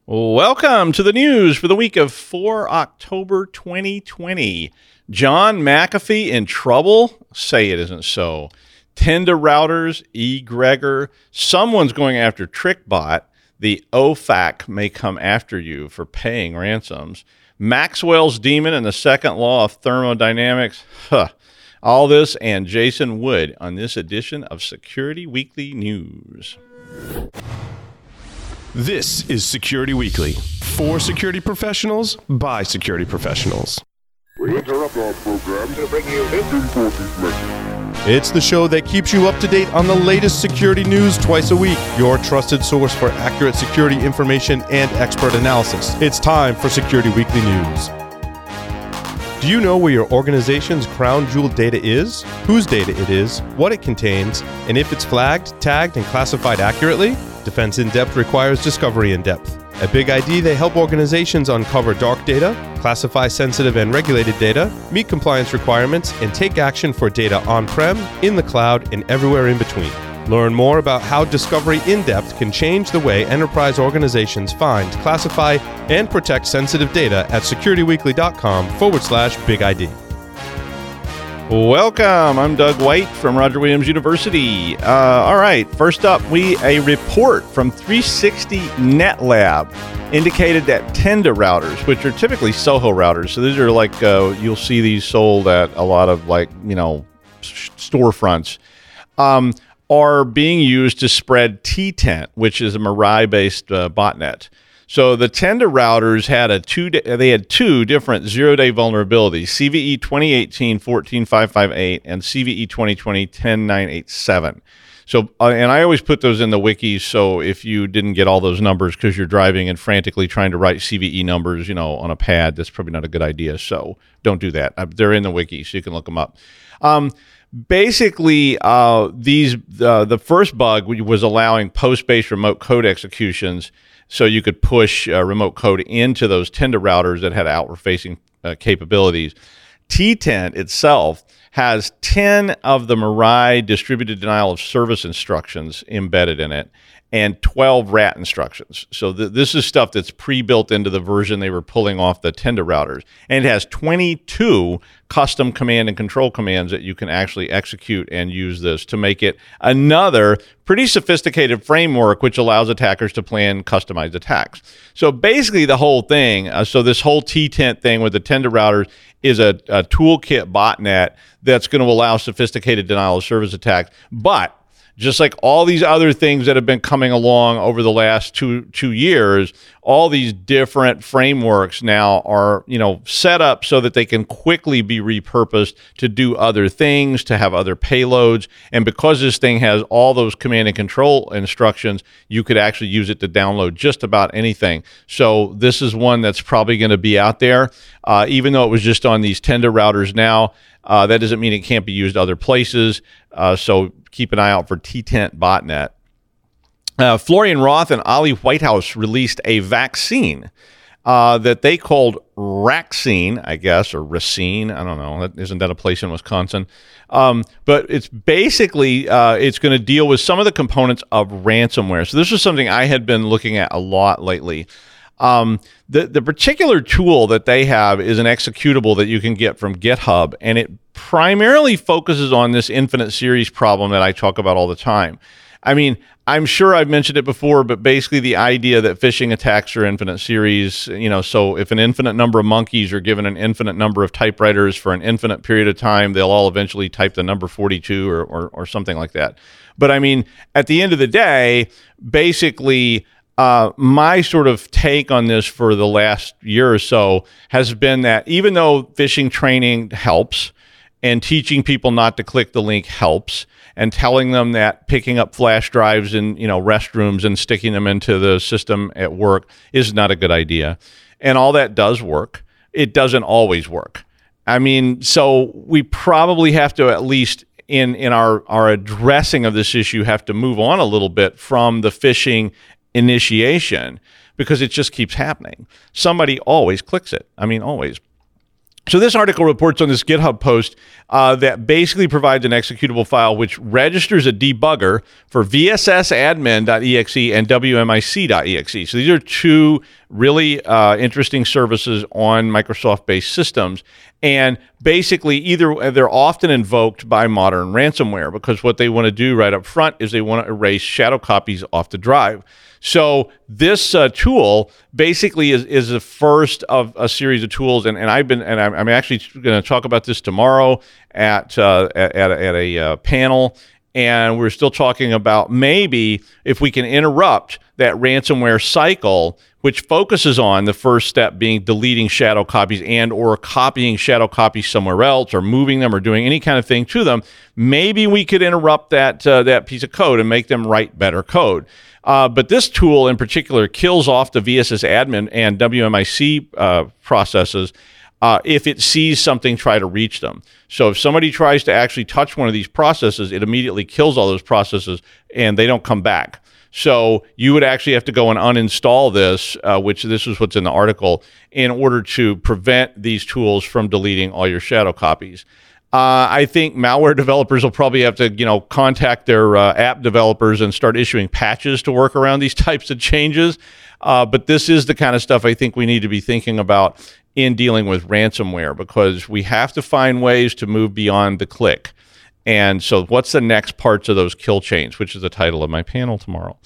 Welcome to the news for the week of 4 October 2020. John McAfee in trouble? Say it isn't so. Tenda routers, egregor, someone's going after TrickBot. The OFAC may come after you for paying ransoms. Maxwell's demon and the second law of thermodynamics. All this and Jason Wood on this edition of Security Weekly News. This is Security Weekly, for security professionals, by security professionals. We interrupt our program to bring you this important message. It's the show that keeps you up to date on the latest security news twice a week, your trusted source for accurate security information and expert analysis. It's time for Security Weekly News. Do you know where your organization's crown jewel data is, whose data it is, what it contains, and if it's flagged, tagged, and classified accurately? Defense in Depth requires discovery in depth. At Big ID, they help organizations uncover dark data, classify sensitive and regulated data, meet compliance requirements, and take action for data on-prem, in the cloud, and everywhere in between. Learn more about how Discovery in Depth can change the way enterprise organizations find, classify, and protect sensitive data at securityweekly.com/Big ID. Welcome. I'm Doug White from Roger Williams University. All right. First up, a report from 360 NetLab indicated that Tenda routers, which are typically Soho routers, so these are like you'll see these sold at a lot of storefronts, are being used to spread T-Tent, which is a Mirai-based botnet. So the Tenda routers had two different zero-day vulnerabilities: CVE 2018-14558 and CVE 2020-10987. So, and I always put those in the wiki. So if you didn't get all those numbers because you're driving and frantically trying to write CVE numbers, on a pad, that's probably not a good idea. So don't do that. They're in the wiki, so you can look them up. Basically, the first bug was allowing post-based remote code executions. So you could push remote code into those Tenda routers that had outward-facing capabilities. T-Tent itself has 10 of the Mirai distributed denial of service instructions embedded in it and 12 RAT instructions. So this is stuff that's pre-built into the version they were pulling off the Tenda routers. And it has 22 custom command and control commands that you can actually execute and use this to make it another pretty sophisticated framework which allows attackers to plan customized attacks. So basically the whole thing, so this whole T-Tent thing with the Tenda routers is a toolkit botnet that's going to allow sophisticated denial of service attacks. But just like all these other things that have been coming along over the last two years, all these different frameworks now are, set up so that they can quickly be repurposed to do other things, to have other payloads. And because this thing has all those command and control instructions, you could actually use it to download just about anything. So this is one that's probably going to be out there, even though it was just on these Tenda routers now. That doesn't mean it can't be used other places. So keep an eye out for T-Tent botnet. Florian Roth and Ollie Whitehouse released a vaccine that they called Raxine, I guess, or Racine. I don't know. Isn't that a place in Wisconsin? But it's basically, it's going to deal with some of the components of ransomware. So this is something I had been looking at a lot lately. The particular tool that they have is an executable that you can get from GitHub, and it primarily focuses on this infinite series problem that I talk about all the time. I mean, I'm sure I've mentioned it before, but basically the idea that phishing attacks are infinite series, so if an infinite number of monkeys are given an infinite number of typewriters for an infinite period of time, they'll all eventually type the number 42 or something like that. But I mean, at the end of the day, basically, my sort of take on this for the last year or so has been that even though phishing training helps and teaching people not to click the link helps and telling them that picking up flash drives in restrooms and sticking them into the system at work is not a good idea, and all that does work, it doesn't always work. I mean, so we probably have to, at least in our addressing of this issue, have to move on a little bit from the phishing initiation, because it just keeps happening. Somebody always clicks it. I mean, always. So this article reports on this GitHub post that basically provides an executable file which registers a debugger for vssadmin.exe and wmic.exe. So these are two really interesting services on Microsoft-based systems. And basically, they're often invoked by modern ransomware because what they want to do right up front is they want to erase shadow copies off the drive. So this tool basically is the first of a series of tools, and I'm actually going to talk about this tomorrow at a panel, and we're still talking about maybe if we can interrupt that ransomware cycle, which focuses on the first step being deleting shadow copies and or copying shadow copies somewhere else or moving them or doing any kind of thing to them. Maybe we could interrupt that piece of code and make them write better code. But this tool in particular kills off the vssadmin and WMIC processes if it sees something try to reach them. So if somebody tries to actually touch one of these processes, it immediately kills all those processes and they don't come back. So you would actually have to go and uninstall this, which this is what's in the article, in order to prevent these tools from deleting all your shadow copies. I think malware developers will probably have to, contact their app developers and start issuing patches to work around these types of changes. But this is the kind of stuff I think we need to be thinking about in dealing with ransomware, because we have to find ways to move beyond the click. And so what's the next parts of those kill chains, which is the title of my panel tomorrow.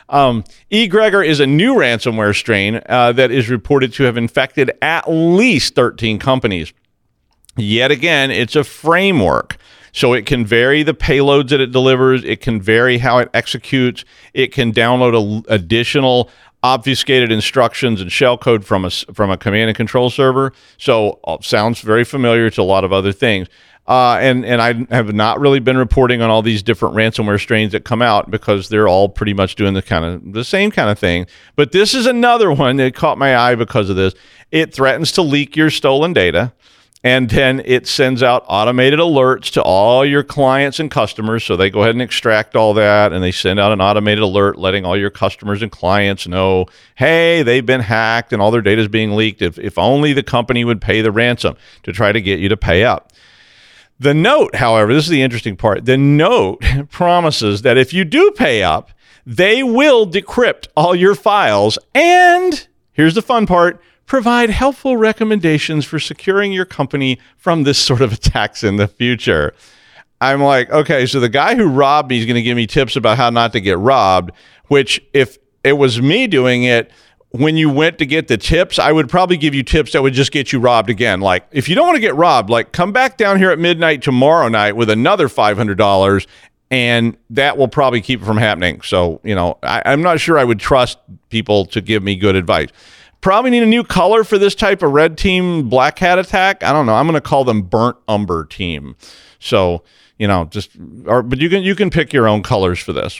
Egregor is a new ransomware strain that is reported to have infected at least 13 companies. Yet again, it's a framework. So it can vary the payloads that it delivers. It can vary how it executes. It can download additional obfuscated instructions and shellcode from a command and control server. So sounds very familiar to a lot of other things. And I have not really been reporting on all these different ransomware strains that come out because they're all pretty much doing the same kind of thing. But this is another one that caught my eye because of this. It threatens to leak your stolen data. And then it sends out automated alerts to all your clients and customers. So they go ahead and extract all that, and they send out an automated alert letting all your customers and clients know, hey, they've been hacked and all their data is being leaked. If only the company would pay the ransom to try to get you to pay up. The note, however, this is the interesting part. The note promises that if you do pay up, they will decrypt all your files. And here's the fun part. Provide helpful recommendations for securing your company from this sort of attacks in the future. I'm like, okay, so the guy who robbed me is going to give me tips about how not to get robbed, which if it was me doing it, when you went to get the tips, I would probably give you tips that would just get you robbed again. Like, if you don't want to get robbed, like, come back down here at midnight tomorrow night with another $500, and that will probably keep it from happening. So, I'm not sure I would trust people to give me good advice. Probably need a new color for this type of red team black hat attack. I don't know. I'm going to call them burnt umber team. So, but you can pick your own colors for this.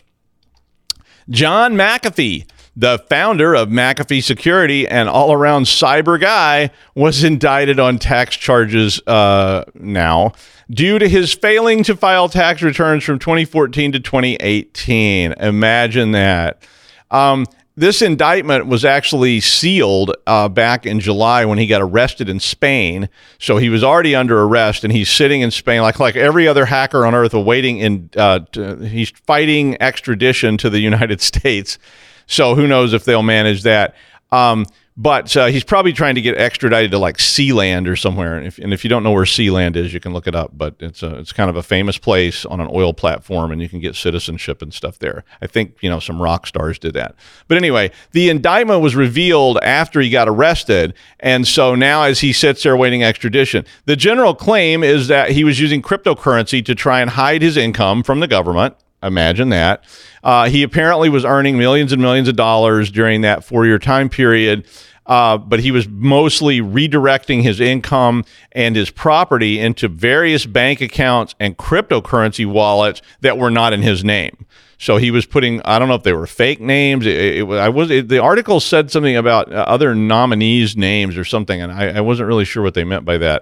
John McAfee, the founder of McAfee Security and all-around cyber guy, was indicted on tax charges now due to his failing to file tax returns from 2014 to 2018. Imagine that. This indictment was actually sealed back in July when he got arrested in Spain. So he was already under arrest, and he's sitting in Spain like every other hacker on earth, awaiting he's fighting extradition to the United States. So who knows if they'll manage that. But he's probably trying to get extradited to like Sealand or somewhere. And if you don't know where Sealand is, you can look it up. But it's kind of a famous place on an oil platform, and you can get citizenship and stuff there. I think, some rock stars did that. But anyway, the indictment was revealed after he got arrested. And so now as he sits there waiting extradition, the general claim is that he was using cryptocurrency to try and hide his income from the government. Imagine that. He apparently was earning millions and millions of dollars during that 4-year time period, but he was mostly redirecting his income and his property into various bank accounts and cryptocurrency wallets that were not in his name. So he was putting, I don't know if they were fake names. The article said something about other nominees' names or something, and I wasn't really sure what they meant by that.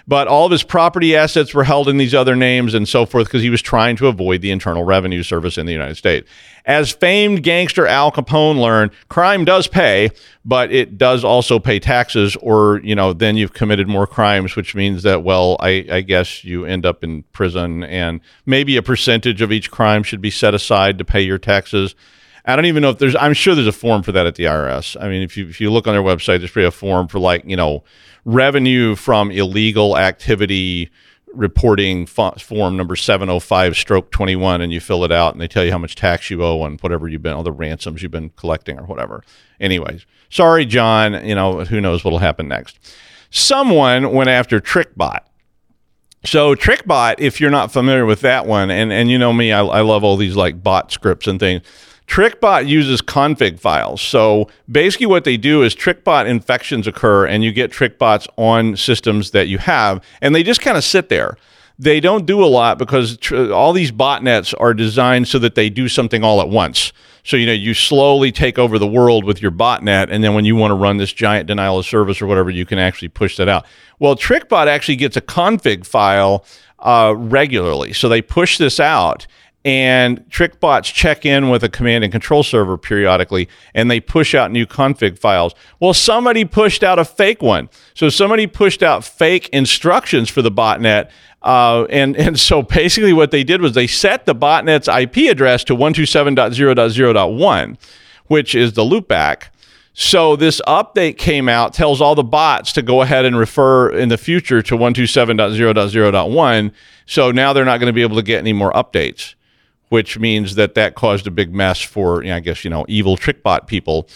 But all of his property assets were held in these other names and so forth because he was trying to avoid the Internal Revenue Service in the United States. As famed gangster Al Capone learned, crime does pay, but it does also pay taxes, or, then you've committed more crimes, which means that, well, I guess you end up in prison, and maybe a percentage of each crime should be set aside to pay your taxes. I don't even know if I'm sure there's a form for that at the IRS. I mean, if you look on their website, there's probably a form for revenue from illegal activity reporting form number 705/21, and you fill it out and they tell you how much tax you owe on whatever all the ransoms you've been collecting or whatever. Anyways, sorry, John, who knows what'll happen next. Someone went after TrickBot. So TrickBot, if you're not familiar with that one, and you know me, I love all these like bot scripts and things. TrickBot uses config files. So basically what they do is TrickBot infections occur and you get TrickBots on systems that you have, and they just kind of sit there. They don't do a lot because all these botnets are designed so that they do something all at once. So, you slowly take over the world with your botnet, and then when you want to run this giant denial of service or whatever, you can actually push that out. Well, TrickBot actually gets a config file regularly. So they push this out, and TrickBots check in with a command and control server periodically, and they push out new config files. Well, somebody pushed out a fake one. So somebody pushed out fake instructions for the botnet, and so basically what they did was they set the botnet's IP address to 127.0.0.1, which is the loopback. So this update came out, tells all the bots to go ahead and refer in the future to 127.0.0.1. So now they're not going to be able to get any more updates, which means that caused a big mess for, evil TrickBot people.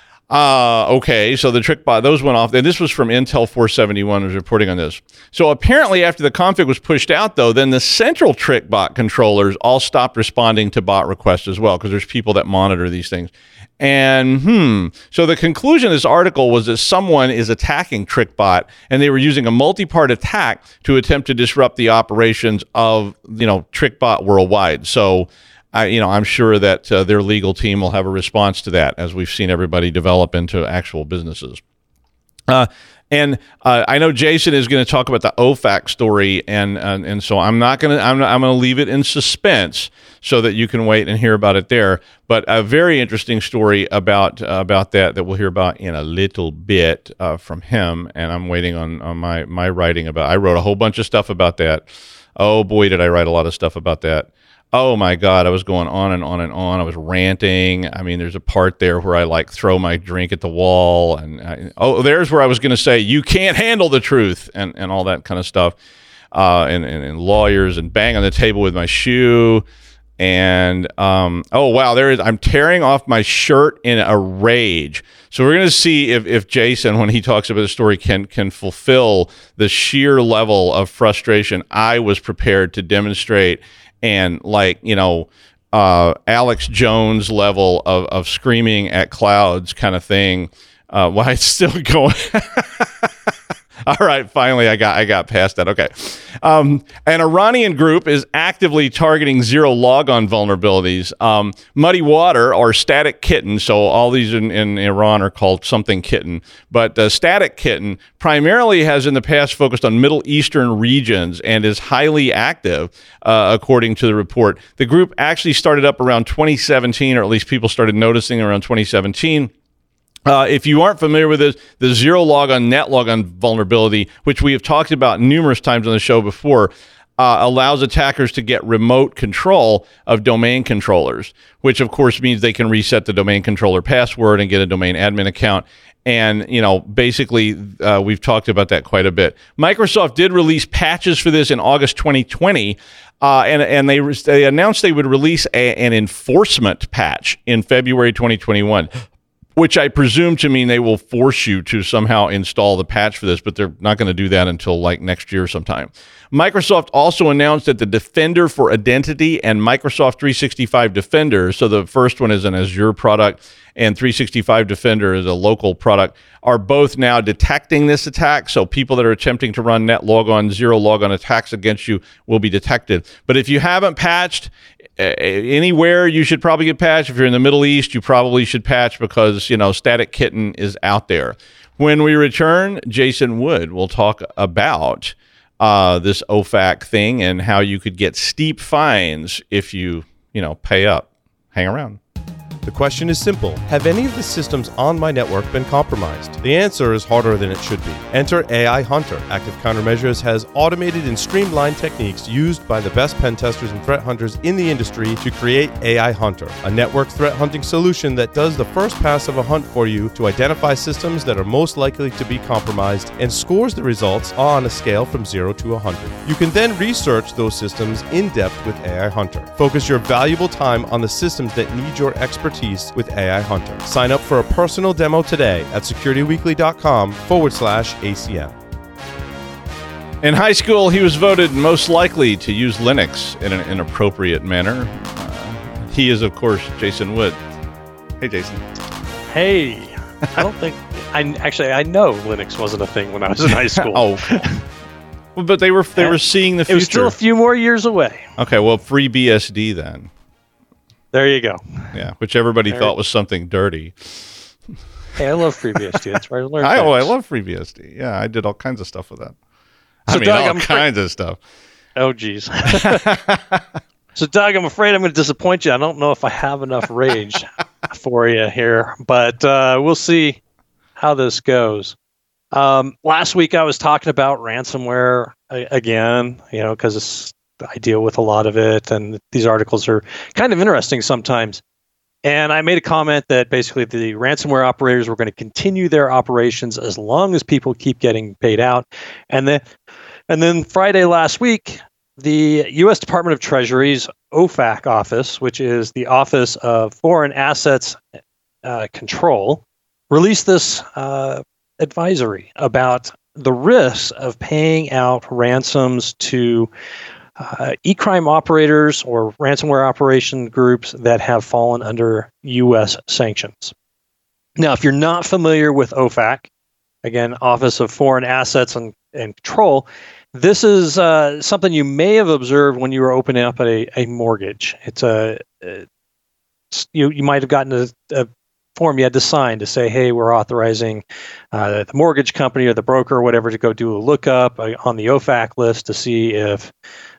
Okay, so the TrickBot, those went off. And this was from Intel 471 was reporting on this. So apparently after the config was pushed out, though, then the central TrickBot controllers all stopped responding to bot requests as well, because there's people that monitor these things. And so the conclusion of this article was that someone is attacking TrickBot, and they were using a multi-part attack to attempt to disrupt the operations of, TrickBot worldwide. So, I'm sure that their legal team will have a response to that, as we've seen everybody develop into actual businesses. And I know Jason is going to talk about the OFAC story, and so I'm going to leave it in suspense so that you can wait and hear about it there. But a very interesting story about that we'll hear about in a little bit from him, and I'm waiting on my writing about. I wrote a whole bunch of stuff about that. Oh boy, did I write a lot of stuff about that. Oh my God, I was going on and on and on. I was ranting. I mean, there's a part there where I throw my drink at the wall, and there's where I was going to say you can't handle the truth and all that kind of stuff, and lawyers, and bang on the table with my shoe, and oh wow, there is. I'm tearing off my shirt in a rage. So we're going to see if Jason, when he talks about the story, can fulfill the sheer level of frustration I was prepared to demonstrate. And Alex Jones level of screaming at clouds kind of thing. Why it's still going. All right, finally I got past that. Okay. An Iranian group is actively targeting zero logon vulnerabilities. Muddy Water, or Static Kitten, so all these in Iran are called something kitten, but Static Kitten primarily has in the past focused on Middle Eastern regions and is highly active, according to the report. The group actually started up around 2017, or at least people started noticing around 2017. If you aren't familiar with this, the zero logon net logon vulnerability, which we have talked about numerous times on the show before, allows attackers to get remote control of domain controllers, which of course means they can reset the domain controller password and get a domain admin account. And, basically, we've talked about that quite a bit. Microsoft did release patches for this in August 2020, and they announced they would release an enforcement patch in February 2021. Which I presume to mean they will force you to somehow install the patch for this, but they're not going to do that until next year sometime. Microsoft also announced that the Defender for Identity and Microsoft 365 Defender, so the first one is an Azure product and 365 Defender is a local product, are both now detecting this attack. So people that are attempting to run net logon, zero logon attacks against you will be detected. But if you haven't patched, anywhere you should probably get patched. If you're in the Middle East, you probably should patch because, Static Kitten is out there. When we return, Jason Wood will talk about this OFAC thing and how you could get steep fines if you pay up. Hang around. The question is simple. Have any of the systems on my network been compromised? The answer is harder than it should be. Enter AI Hunter. Active Countermeasures has automated and streamlined techniques used by the best pen testers and threat hunters in the industry to create AI Hunter, a network threat hunting solution that does the first pass of a hunt for you to identify systems that are most likely to be compromised and scores the results on a scale from 0 to 100. You can then research those systems in depth with AI Hunter. Focus your valuable time on the systems that need your expertise with AI Hunter. Sign up for a personal demo today at securityweekly.com/ACM. In high school, he was voted most likely to use Linux in an inappropriate manner. He is, of course, Jason Wood. Hey, Jason. Hey, I don't think I know Linux wasn't a thing when I was in high school. Oh, but they were seeing the future. It was still a few more years away. Okay, well, FreeBSD then. There you go. Yeah, which everybody thought was something dirty. Hey, I love FreeBSD. That's where I learned. I love FreeBSD. Yeah, I did all kinds of stuff with that. So Doug, all kinds of stuff. Oh, geez. So, Doug, I'm afraid I'm going to disappoint you. I don't know if I have enough rage for you here, but we'll see how this goes. Last week, I was talking about ransomware again, because I deal with a lot of it, and these articles are kind of interesting sometimes. And I made a comment that basically the ransomware operators were going to continue their operations as long as people keep getting paid out. And then Friday last week, the U.S. Department of Treasury's OFAC office, which is the Office of Foreign Assets Control, released this advisory about the risks of paying out ransoms to e-crime operators or ransomware operation groups that have fallen under U.S. sanctions. Now, if you're not familiar with OFAC, again, Office of Foreign Assets and Control, this is something you may have observed when you were opening up a mortgage. It's you might have gotten a form you had to sign to say, hey, we're authorizing the mortgage company or the broker or whatever to go do a lookup on the OFAC list to see if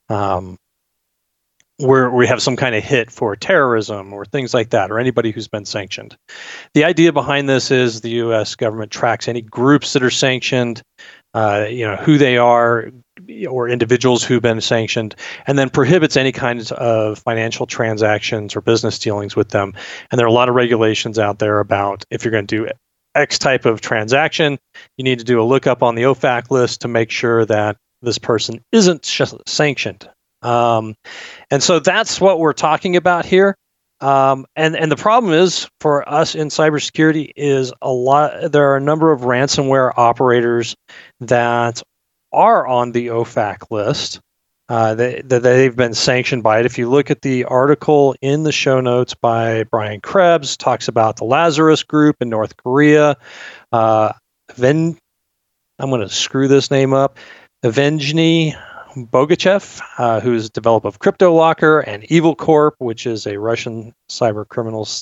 we have some kind of hit for terrorism or things like that, or anybody who's been sanctioned. The idea behind this is the U.S. government tracks any groups that are sanctioned, who they are, or individuals who've been sanctioned, and then prohibits any kinds of financial transactions or business dealings with them. And there are a lot of regulations out there about if you're going to do X type of transaction, you need to do a lookup on the OFAC list to make sure that this person isn't sanctioned. And so that's what we're talking about here. And the problem is for us in cybersecurity is there are a number of ransomware operators that are on the OFAC list, that they've been sanctioned by it. If you look at the article in the show notes by Brian Krebs, talks about the Lazarus Group in North Korea, I'm going to screw this name up, Evgeny Bogachev, who's developer of CryptoLocker, and Evil Corp, which is a Russian cyber criminals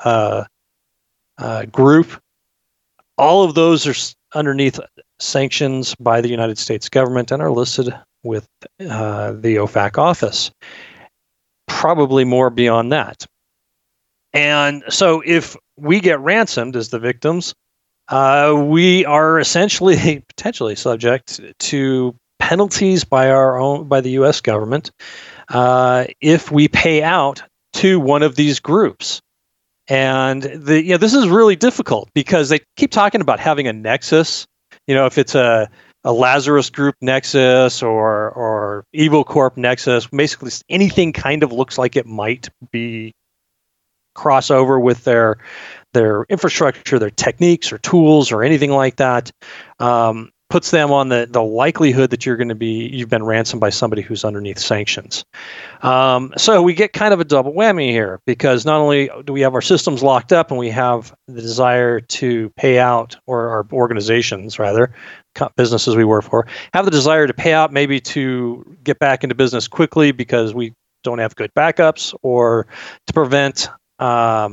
group. All of those are underneath sanctions by the United States government and are listed with the OFAC office. Probably more beyond that. And so if we get ransomed as the victims, we are essentially potentially subject to penalties by the U.S. government if we pay out to one of these groups. And this is really difficult because they keep talking about having a nexus. If it's a Lazarus Group nexus or Evil Corp nexus, basically anything kind of looks like it might be crossover with their infrastructure, their techniques or tools or anything like that, puts them on the likelihood that you've been ransomed by somebody who's underneath sanctions. So we get kind of a double whammy here because not only do we have our systems locked up and we have the desire to pay out, or our organizations rather, businesses we work for, have the desire to pay out maybe to get back into business quickly because we don't have good backups, or to prevent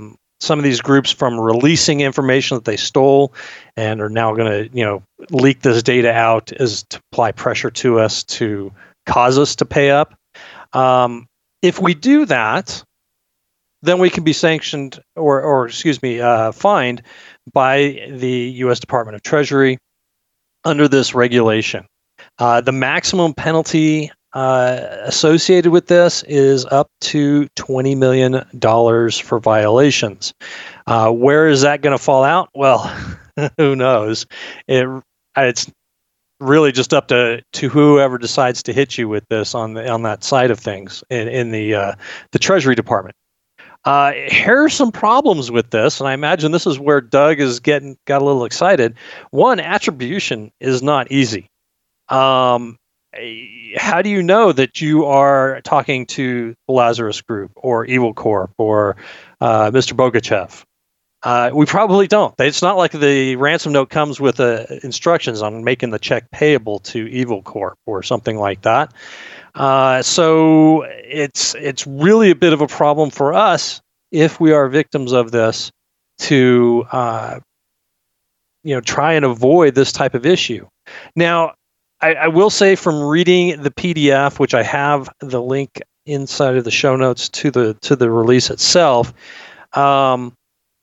some of these groups from releasing information that they stole and are now going to, leak this data out is to apply pressure to us to cause us to pay up. If we do that, then we can be sanctioned or fined by the U.S. Department of Treasury under this regulation. The maximum penalty associated with this is up to $20 million for violations. Where is that going to fall out? Well, who knows? It's really just up to whoever decides to hit you with this on that side of things in the Treasury Department. Here are some problems with this, and I imagine this is where Doug got a little excited. One, attribution is not easy. How do you know that you are talking to the Lazarus Group or Evil Corp or Mr. Bogachev? We probably don't. It's not like the ransom note comes with instructions on making the check payable to Evil Corp or something like that. So it's really a bit of a problem for us if we are victims of this to try and avoid this type of issue. Now, I will say from reading the PDF, which I have the link inside of the show notes to the release itself, OFAC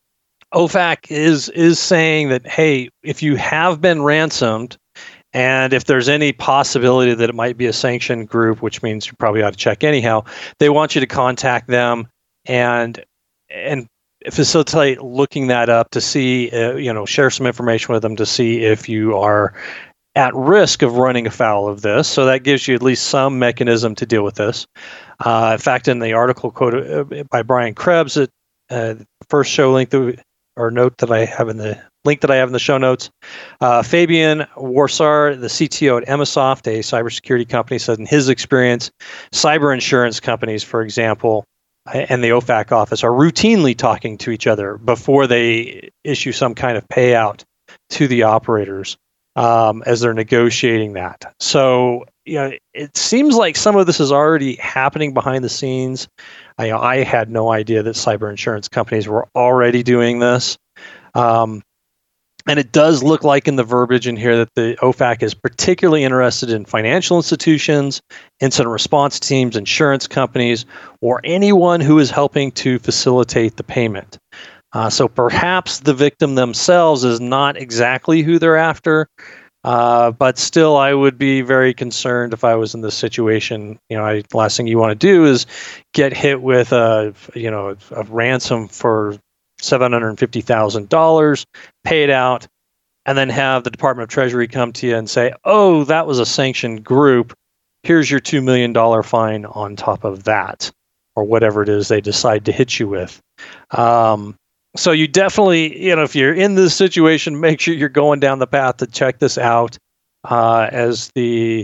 is saying that, hey, if you have been ransomed, and if there's any possibility that it might be a sanctioned group, which means you probably ought to check anyhow, they want you to contact them and facilitate looking that up to see, share some information with them to see if you are at risk of running afoul of this. So that gives you at least some mechanism to deal with this. In fact, in the article quoted by Brian Krebs, the first show link note that I have in the link that I have in the show notes, Fabian Warsar, the CTO at Emisoft, a cybersecurity company, said in his experience, cyber insurance companies, for example, and the OFAC office are routinely talking to each other before they issue some kind of payout to the operators as they're negotiating that. So, it seems like some of this is already happening behind the scenes. I had no idea that cyber insurance companies were already doing this. And it does look like in the verbiage in here that the OFAC is particularly interested in financial institutions, incident response teams, insurance companies, or anyone who is helping to facilitate the payment. So perhaps the victim themselves is not exactly who they're after, but still I would be very concerned if I was in this situation. The last thing you want to do is get hit with a ransom for $750,000, pay it out, and then have the Department of Treasury come to you and say, oh, that was a sanctioned group. Here's your $2 million fine on top of that, or whatever it is they decide to hit you with. So you definitely, if you're in this situation, make sure you're going down the path to check this out. As the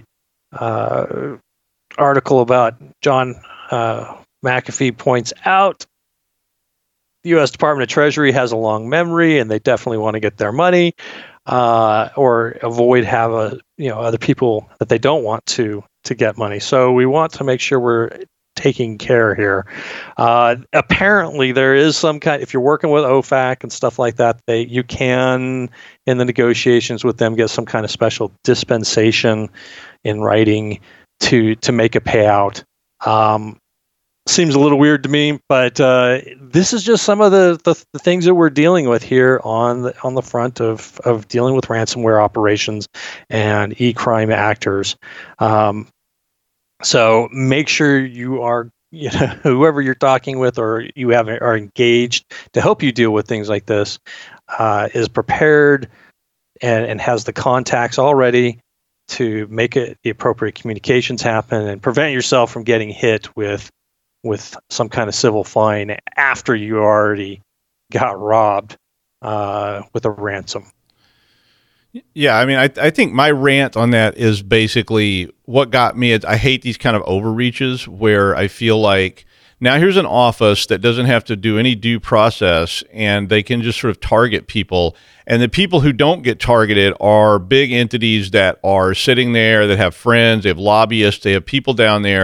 article about John McAfee points out, the U.S. Department of Treasury has a long memory, and they definitely want to get their money, or avoid other people that they don't want to get money. So we want to make sure we're taking care here. Apparently, there is some kind. If you're working with OFAC and stuff like that, you can, in the negotiations with them, get some kind of special dispensation in writing to make a payout. Seems a little weird to me, but this is just some of the things that we're dealing with here on the front of dealing with ransomware operations and e-crime actors. So make sure you are, whoever you're talking with or you are engaged to help you deal with things like this, is prepared and has the contacts already to make the appropriate communications happen and prevent yourself from getting hit with some kind of civil fine after you already got robbed with a ransom. Yeah, I mean, I think my rant on that is basically what got me. I hate these kind of overreaches where I feel like now here's an office that doesn't have to do any due process, and they can just sort of target people. And the people who don't get targeted are big entities that are sitting there, that have friends, they have lobbyists, they have people down there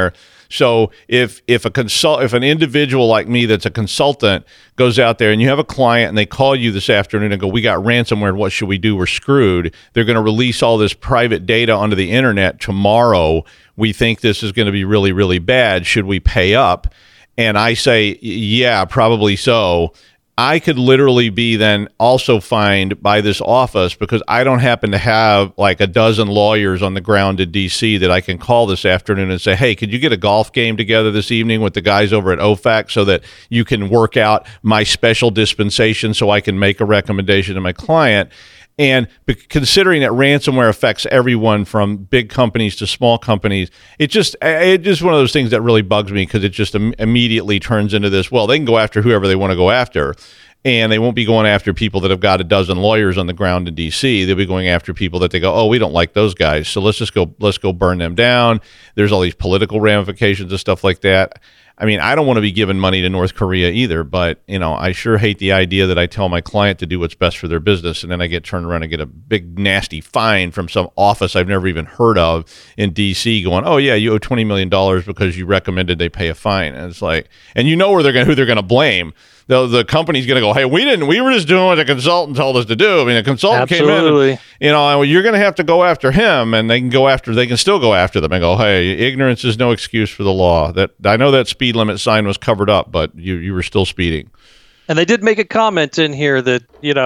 So if an individual like me that's a consultant goes out there and you have a client and they call you this afternoon and go, we got ransomware, what should we do? We're screwed. They're going to release all this private data onto the internet tomorrow. We think this is going to be really, really bad. Should we pay up? And I say, yeah, probably so. I could literally be then also fined by this office because I don't happen to have like a dozen lawyers on the ground in D.C. that I can call this afternoon and say, hey, could you get a golf game together this evening with the guys over at OFAC so that you can work out my special dispensation so I can make a recommendation to my client? And considering that ransomware affects everyone from big companies to small companies, it's just one of those things that really bugs me because it just immediately turns into this, well, they can go after whoever they want to go after. And they won't be going after people that have got a dozen lawyers on the ground in D.C. They'll be going after people that they go, oh, we don't like those guys, so let's go burn them down. There's all these political ramifications and stuff like that. I mean, I don't want to be giving money to North Korea either, but, I sure hate the idea that I tell my client to do what's best for their business, and then I get turned around and get a big, nasty fine from some office I've never even heard of in D.C. going, oh, yeah, you owe $20 million because you recommended they pay a fine. And it's like, and you know who they're going to blame. The company's going to go, hey, we were just doing what the consultant told us to do. I mean, a consultant came in, and, you're going to have to go after him, and they can still go after them and go, hey, ignorance is no excuse for the law. That I know that speed limit sign was covered up, but you were still speeding. And they did make a comment in here that,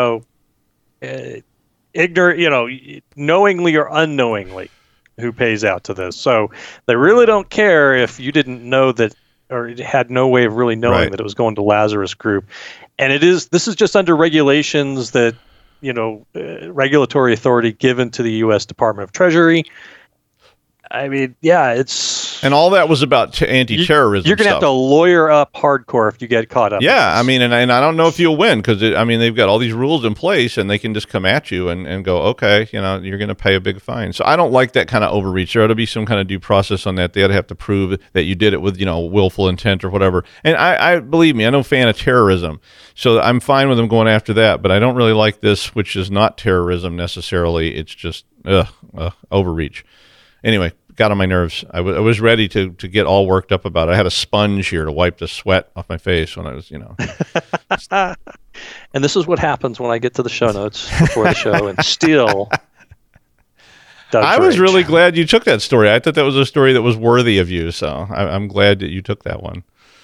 ignorant, knowingly or unknowingly who pays out to this. So they really don't care if you didn't know that, or had no way of really knowing that it was going to Lazarus Group. And this is just under regulations that, regulatory authority given to the U.S. Department of Treasury. I mean, yeah, and all that was about anti-terrorism. You're going to have to lawyer up hardcore if you get caught up. Yeah, I mean, and I don't know if you'll win because they've got all these rules in place, and they can just come at you and go, okay, you're going to pay a big fine. So I don't like that kind of overreach. There ought to be some kind of due process on that. They ought to have to prove that you did it with willful intent or whatever. And I believe me, I'm no fan of terrorism, so I'm fine with them going after that. But I don't really like this, which is not terrorism necessarily. It's just overreach. Anyway, got on my nerves. I was ready to get all worked up about it. I had a sponge here to wipe the sweat off my face when I was, And this is what happens when I get to the show notes before the show and steal. I was really glad you took that story. I thought that was a story that was worthy of you, so I'm glad that you took that one.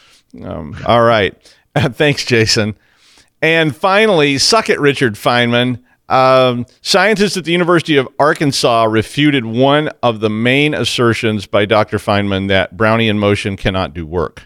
All right. Thanks, Jason. And finally, suck it, Richard Feynman. Scientists at the University of Arkansas refuted one of the main assertions by Dr. Feynman that Brownian motion cannot do work.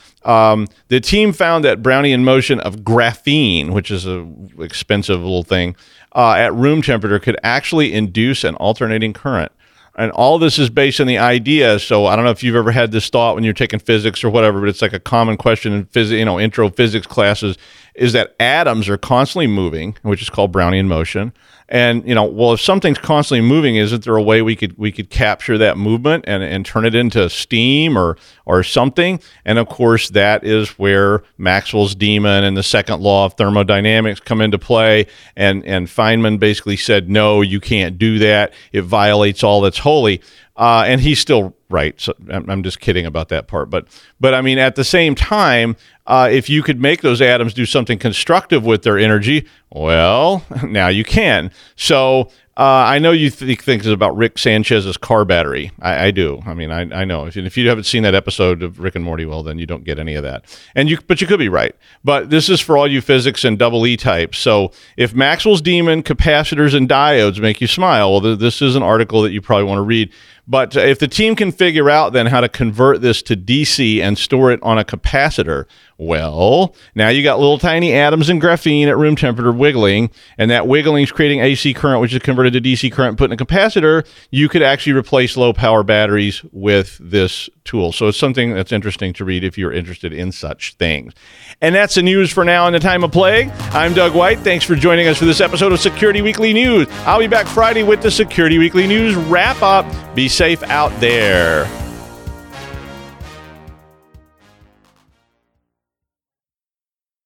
The team found that Brownian motion of graphene, which is an expensive little thing, at room temperature could actually induce an alternating current. And all this is based on the idea. So I don't know if you've ever had this thought when you're taking physics or whatever, but it's like a common question in intro physics classes, is that atoms are constantly moving, which is called Brownian motion. And, if something's constantly moving, isn't there a way we could capture that movement and turn it into steam or something? And of course, that is where Maxwell's demon and the second law of thermodynamics come into play. And Feynman basically said, no, you can't do that. It violates all that's holy. And he's still right. So I'm just kidding about that part. But I mean, at the same time, if you could make those atoms do something constructive with their energy, well, now you can. So I know you think it's about Rick Sanchez's car battery. I do. I mean, I know. If you haven't seen that episode of Rick and Morty, well, then you don't get any of that. But you could be right. But this is for all you physics and double E types. So if Maxwell's demon, capacitors, and diodes make you smile, well, this is an article that you probably want to read. But if the team can figure out then how to convert this to DC and store it on a capacitor, well, now you got little tiny atoms in graphene at room temperature wiggling, and that wiggling is creating AC current, which is converted to DC current and put in a capacitor. You could actually replace low power batteries with this tool. So it's something that's interesting to read if you're interested in such things. And that's the news for now in the time of plague. I'm Doug White. Thanks for joining us for this episode of Security Weekly News. I'll be back Friday with the Security Weekly News wrap-up. Be safe out there.